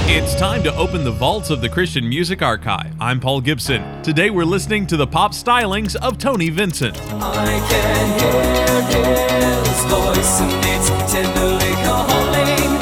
It's time to open the vaults of the Christian Music Archive. I'm Paul Gibson. Today we're listening to the pop stylings of Tony Vincent. I can hear his voice and it's tenderly calling.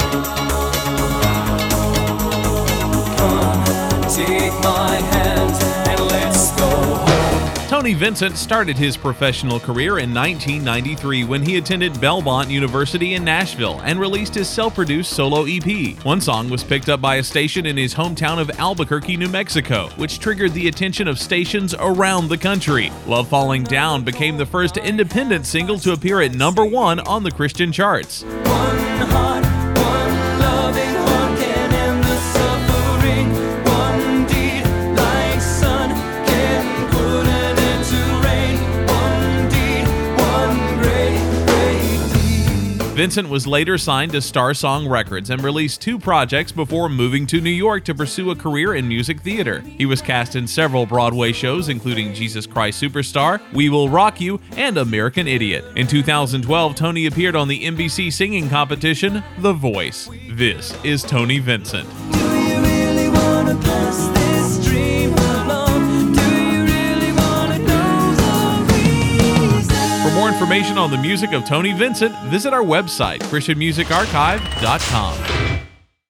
Come, take my hand and let's go home. Tony Vincent started his professional career in 1993 when he attended Belmont University in Nashville and released his self-produced solo EP. One song was picked up by a station in his hometown of Albuquerque, New Mexico, which triggered the attention of stations around the country. Love Falling Down became the first independent single to appear at #1 on the Christian charts. One heart, one loving heart can end the suffering. One deed like sun can put an end to rain. One deed, one great deed. Vincent was later signed to Star Song Records and released 2 projects before moving to New York to pursue a career in music theater. He was cast in several Broadway shows, including Jesus Christ Superstar, We Will Rock You, and American Idiot. In 2012, Tony appeared on the NBC singing competition, The Voice. This is Tony Vincent. Do you really wanna pass this dream alone? Do you really wanna know the reason? For more information on the music of Tony Vincent, visit our website, ChristianMusicArchive.com.